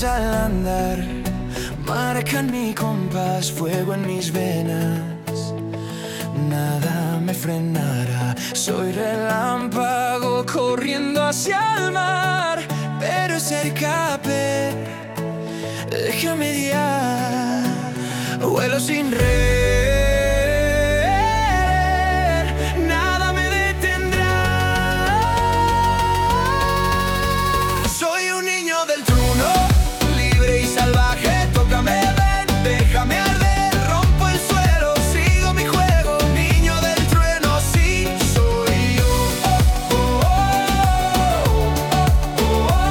al andar marcan mi compás, fuego en mis venas, nada me frenará. Soy relámpago corriendo hacia el mar, pero ese escape déjame guiar. Vuelo sin red, nada me detendrá. Soy un niño del trueno, libre y salvaje. Tócame, ven, déjame arder. Rompo el suelo, sigo mi juego. Niño del trueno, sí, soy yo. Oh, oh, oh, oh,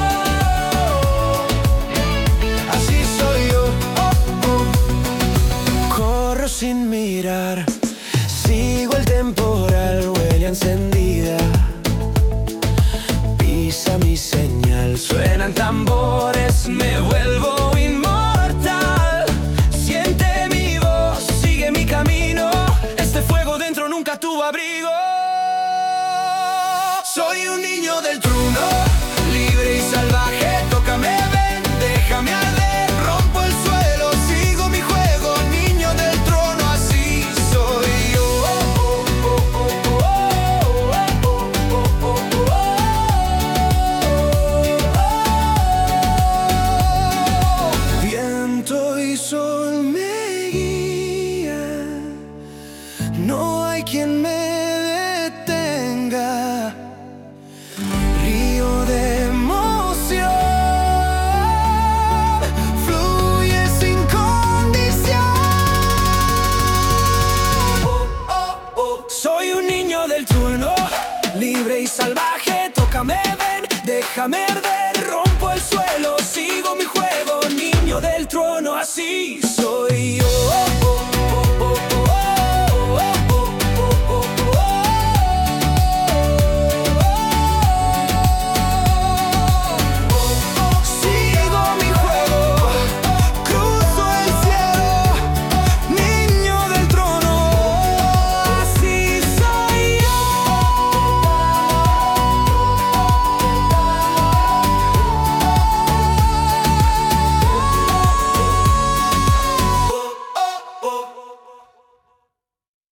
oh. Así soy yo. Oh, oh. Corro sin mirar, sigo el temporal, huella encendida. Pisa mi señal, suenan tambores, me vuelvo inmortal. Siente mi voz, sigue mi camino. Este fuego dentro nunca tuvo abrigo. Soy un niño del trueno, libre y salvaje. Tócame, ven, déjame arder. Rompo el suelo, sigo mi juego. Niño del trono, así soy yo. Viento y sol me guían, no hay quien me detenga. Río de emoción, fluye sin condición. Soy un niño del trueno, libre y salvaje. Tócame, ven, déjame arder. Rompo el suelo, sigo mi juego. Niño del trono, así